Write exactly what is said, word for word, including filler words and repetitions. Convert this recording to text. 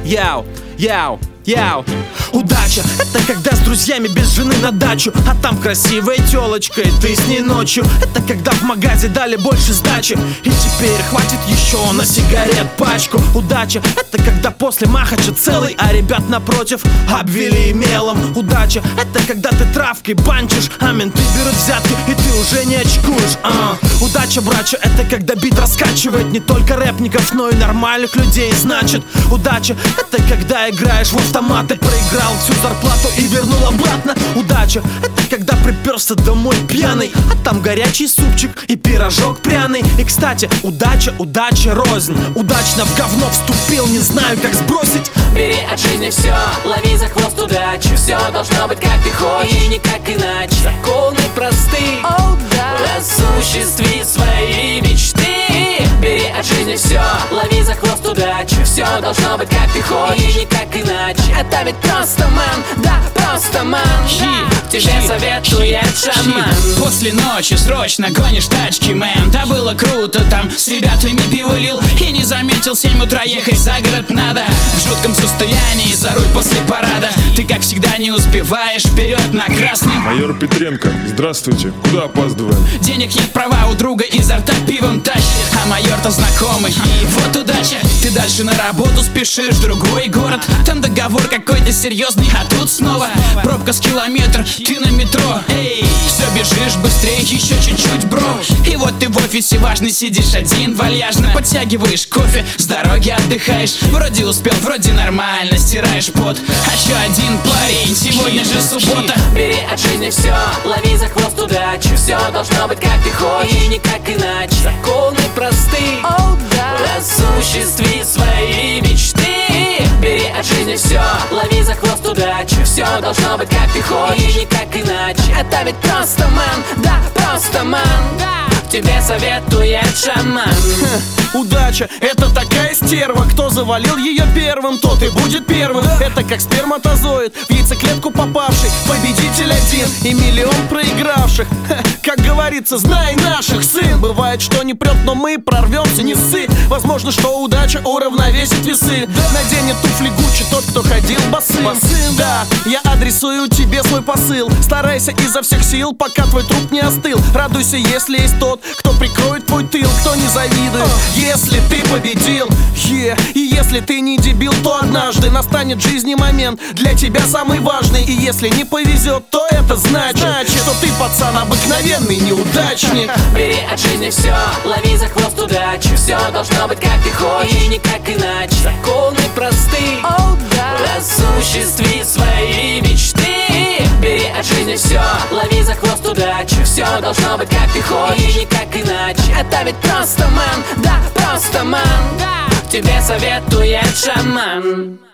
Яу, яу, яу. Удача — это когда с друзьями без жены на дачу, а там красивая тёлочка, и ты с ней ночью. Это когда в магазе дали больше сдачи, и теперь хватит еще на сигарет пачку. Удача — это когда после махача целый, а ребят напротив обвели мелом. Удача — это когда ты травкой банчишь, а менты берут взятки, и ты уже не очкуешь. а. Удача, брача — это когда бит раскачивает не только рэпников, но и нормальных людей. Значит, удача — это когда играешь в автоматы, проиграл всю зарплату и вернул обратно. Удача — это когда приперся домой пьяный, а там горячий супчик и пирожок пряный. И, кстати, удача, удача рознь. Удачно в говно вступил, не знаю, как сбросить. Бери от жизни все, лови за хвост удачи. Все должно быть как ты хочешь и никак иначе. Законы просты, oh, да. Осуществи свои мечты. Бери от жизни все, лови за хвост удачи. Все должно быть как ты хочешь и никак иначе. Это ведь просто ман, да, просто ман, да. Тебе советует шаман. После ночи срочно гонишь тачки, мэн. Да было круто, там с ребятами пиво лил. И не заметил, семь утра ехать за город надо. В жутком состоянии за руль после парада. Ты как всегда не успеваешь, вперед на красный. Майор Петренко, здравствуйте, куда опаздываем? Денег нет, права у друга изо рта пивом тащит. А майор-то знакомый, и вот удача. Ты дальше на работу спешишь в другой город. Там договор какой-то серьезный, а тут снова пробка с километр, ты на метро. Эй, все бежишь быстрее, еще чуть-чуть, бро. И вот ты в офисе важный сидишь один, вальяжно подтягиваешь кофе, с дороги отдыхаешь. Вроде успел, вроде нормально, стираешь пот. А еще один парень, сегодня же суббота. Бери от жизни все, лови за хвост удачи. Все должно быть как ты хочешь и никак иначе. Законы просты, oh, да. Осуществи свои мечты. Бери от жизни все, лови за хвост удачи. Все должно быть как ты хочешь и никак иначе. Это ведь просто ман, да, просто ман, да. Тебе советует шаман. Удача — это такая стерва, кто завалил ее первым, тот и будет первым. Это как сперматозоид, в яйцеклетку попавший, победитель один и миллион проигравших. Ха, как говорится, знай наших, сын. Бывает, что не прет, но мы прорвемся, не ссы. Возможно, что удача уравновесит весы. Наденет туфли Гуччи тот, кто ходил босым. Босым, да, я адресую тебе свой посыл. Старайся изо всех сил, пока твой труп не остыл. Радуйся, если есть тот, кто прикроет твой тыл, кто не завидует. Если ты победил, yeah. И если ты не дебил, то однажды настанет в жизни момент для тебя самый важный. И если не повезет, то это значит, значит что ты, пацан, обыкновенный неудачник. Бери от жизни все, лови за хвост удачи. Все должно быть как ты хочешь и никак иначе. Законы просты, oh, да. Осуществи свои мечты. Бери от жизни все, лови за хвост удачи. Все должно быть как ты хочешь и никак иначе. Это ведь просто ман, да, просто ман, да. Тебе советует шаман.